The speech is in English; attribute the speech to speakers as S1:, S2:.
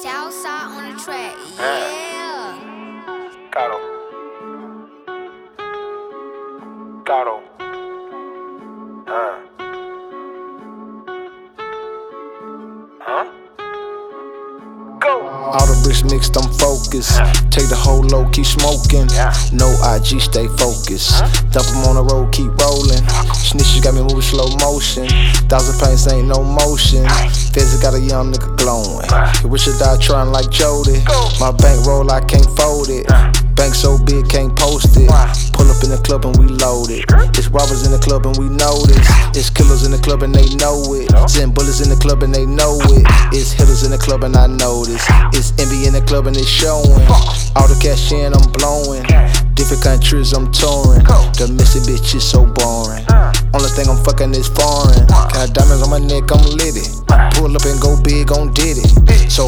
S1: Southside on the track, yeah.
S2: Caro. Caro. Go.
S3: All the bricks mixed, I'm focused. Take the whole low, keep smoking. No IG, stay focused. Dump 'em on the road, keep rolling. Snitches got me moving slow motion. 1,000 paints ain't no motion. Feds got a young nigga glowing. He wish to die trying like Jody. My bank roll, I can't fold it. Bank so big, can't post it. Pull up in the club and we load it. It's robbers in the club and we know this. It's killers in the club and they know it. Send bullets in the club and they know it. It's hitters in the club and I know this. It's envy in the club and it's showing. All the cash in, I'm blowing. Different countries, I'm touring. The missy bitch is so boring. Only thing I'm fucking is foreign. Got diamonds on my neck, I'm litty. Pull up and go big on Diddy. So